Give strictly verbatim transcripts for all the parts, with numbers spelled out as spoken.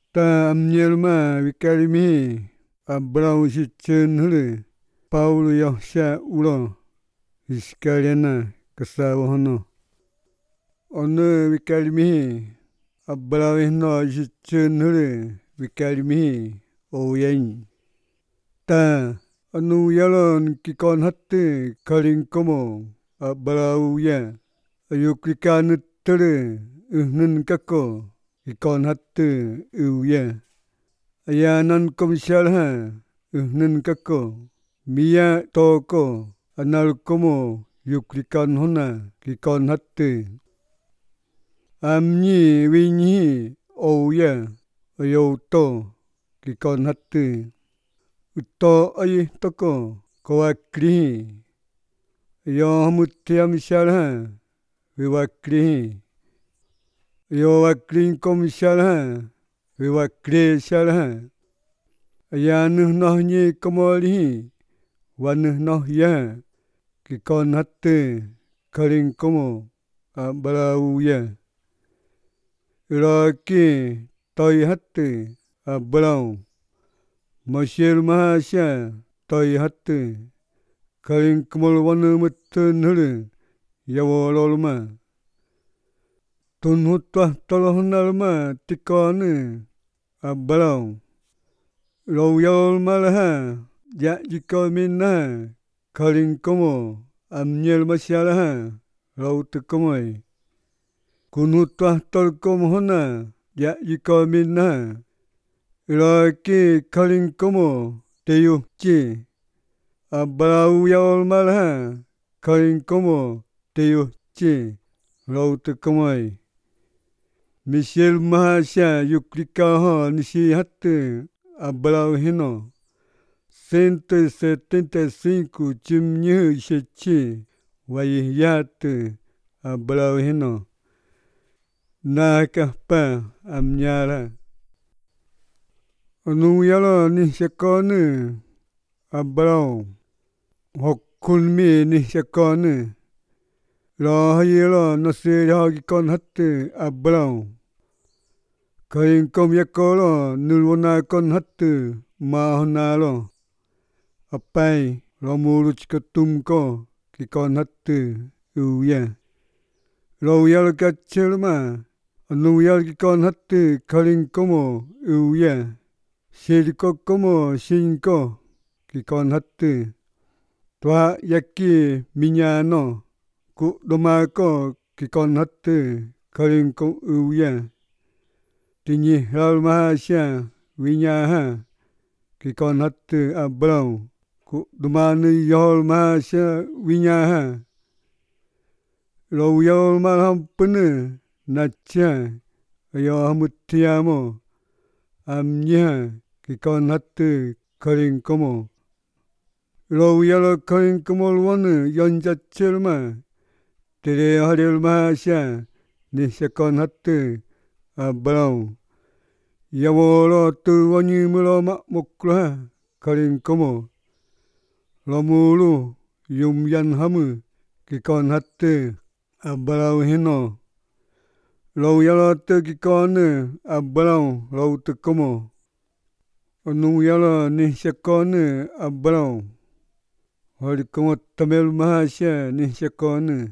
Ta amnyelma wikalimi abrau si cenhule Paulo yahsya ulo iskaliana kesawahono. Ono wikalimi abrau hino si cenhule wikalimi oyen. Ta anu yalon kikon hatte kalingkomo abrau ya ayukikanu tere uhnen kako kikon hatte uya. Ayanan komisyalha uhnen kako miya toko analkomo yuklikan hona kikon hatte. Amni winyi ouya ayauto kikon hatte. Uto ay toko kawakrihi. Yo hamutiam syalha wiwakrihi. Yo wakring komisyalha wiwakri syalha. Ayanuh nohnyi komolihi wanuh nohya kikon hatte kaling komo abrauya. Iraki toy hatte abrau. Masyil mahasya toy hatte kaling komol wanu mutun hule yawololma. Tunhutwah tolohonalma tikone abrau. Lawyol malaha jak jiko minna kaling komo amnyel masyalaha lau tukomoy. Kunhutwah tolkom hona jak jiko minna ilaki kaling komo teyuh ci. Abrau yawol malaha kaling komo teyuh ci lau tukomoy. Misyil mahasya yuklikaho nisi hatte abrau hino. Ciento setenta y cinco cimnyihu isyaci wayih yate abrau hino. Nakahpa amnyala. Anu yalo nisyakone abrau. Hokulmi nisyakone. Lahayelo nasiraho kikon hatte abrau. Kaling kom yakolo nulwanakon hatte mahonalo. Apai lomulu chikatumko kikon hatte uya. Lawyal kachelma anu yal kikon hatte kaling komo uya. Siriko komo sinko kikon hatte. Tua yaki minyano ku domako kikon hatte kaling kom uya. Tinyih lal mahasya winyaha kikon hatte abrau. Ku dumani yol mahasya winyaha. Lawyol malham pene natsya ayahamutiamo amnyiha kikon hatte kaling komo. Lawyalo kaling komol wane yonjatselma tere haril mahasya nisyakon hatte abrau. Yawolo turwanyi mula makmuklah kaling komo. Lamulu yumyan hamu kikon hatte abrau hino. Lawyalo te kikone abrau lau tukomo. Anu yalo nisyakone abrau. Halikomo tamel mahasya nisyakone.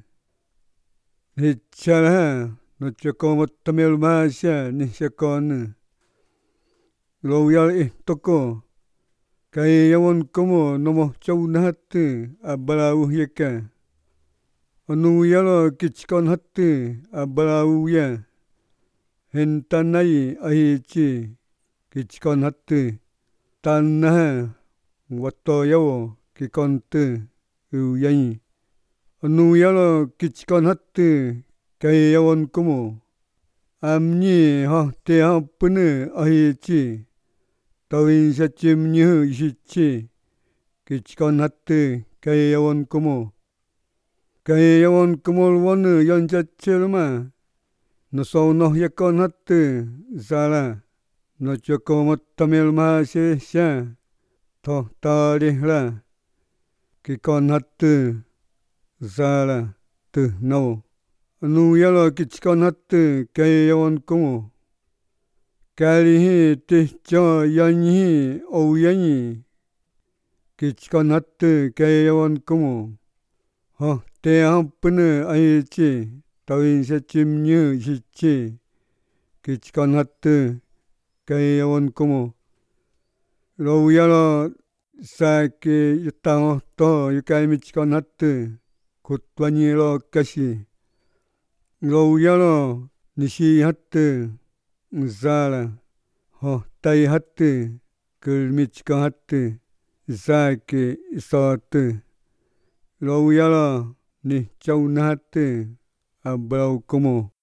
Hitsalaha natsyakomo tamel mahasya nisyakone. Lawyal ih toko. Kaya yawon komo nomoh cawna hatte abrau yaka. Anu yalo kichkon hatte abrau ya. Hentanai ahici kichkon hatte. Tanaha wato yawo kikon te uyanyi. Anu yalo kichkon hatte kaya yawon komo. Amnyi hah te hah pene ahici. Tawin syacim nyehu isici. Kichkon hatte kaya yawon komo. Kaya yawon komol wane yon jatselma. Nasawnoh yakon hatte zala. Natsyakomo tamel mahasya sya. Toh talihla. Kikon hatte zala tuhnau. Anu yalo kichkon hatte kaya yawon komo. Kälihi tihtyo yañihi ouyañi kichkanhattü käyayavankumu jojtejampänä ayätzi tawinsyatzimñä syitzi kichkanhattü käyayavankumu lowyalu sääke yätajojtojo yäkaymä chkanhattü kutwañi'elo kasyi lowyalu nisyijattü nsala jojtayjattü kälmichkäjattü sääke sootü lowyalu nijtzyonäjattü abraukumu